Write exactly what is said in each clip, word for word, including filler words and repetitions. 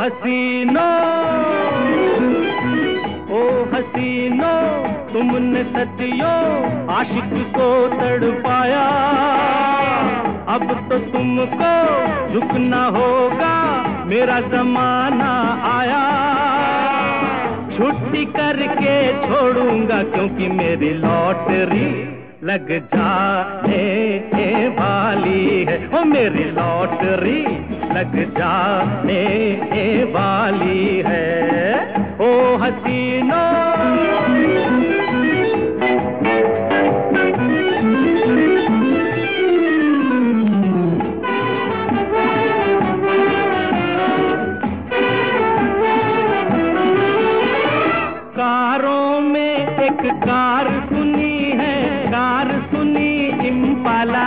हसीनो, ओ हसीनो, तुमने सदियों आशिक को तड़पाया, अब तो तुमको झुकना होगा, मेरा जमाना आया। छुट्टी करके छोड़ूंगा क्योंकि मेरी लॉटरी लग जाने वाली है, ओ मेरी लॉटरी लग जाने वाली है, ओ हसीनो। कारों में एक कार सुनी है, कार सुनी इम्पाला,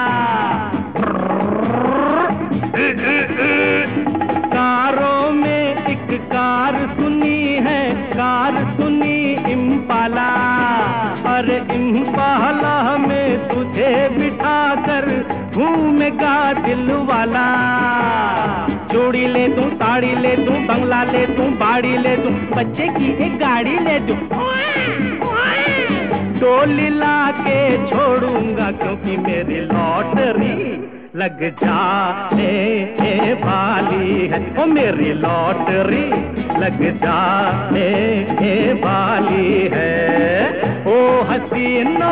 कारों में एक कार सुनी है, कार सुनी इम्पाला, अरे इम्पाला में तुझे बिठाकर घूमेगा दिल वाला। चूड़ी ले दूं, साड़ी ले दूं, बंगला ले दूं, बाड़ी ले दूं, बच्चे की एक गाड़ी ले दूं, डोली ला के छोड़ूंगा क्योंकि मेरी लॉटरी लग जाने वाली है, ओ मेरी लॉटरी लग जाने वाली है, ओ हसीनो।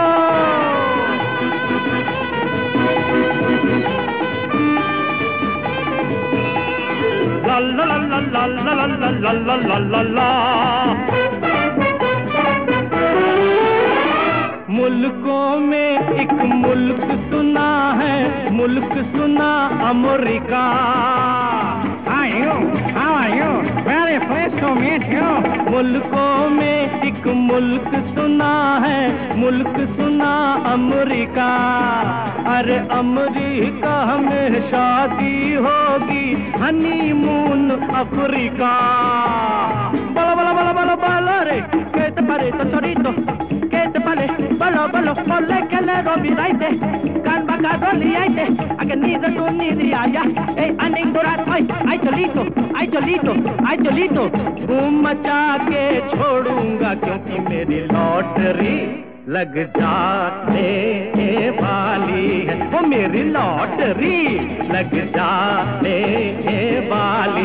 ला ला ला ला ला ला ला ला ला ला ला। मुल्कों में एक मुल्क सुना है, मुल्क सुना America. How are you? How are you? Very pleased to meet you. मुल्कों में एक मुल्क सुना है, मुल्क सुना अमेरिका, अरे अमेरिका में शादी होगी, हनीमून अफ्रीका। बोलो बोलो बोलो बोलो बोलो रे, que te parece torito, que te parece, bolo bolo, ole que le robidaite, can bacadoliaite, a que ni de tu ni de allá, ey aning durat, ay ay cholito, ay cholito, ay cholito, धूम मचा के छोड़ूंगा क्योंकि मेरी lottery लग जाने वाली है, वो मेरी लॉटरी लग जाने वाली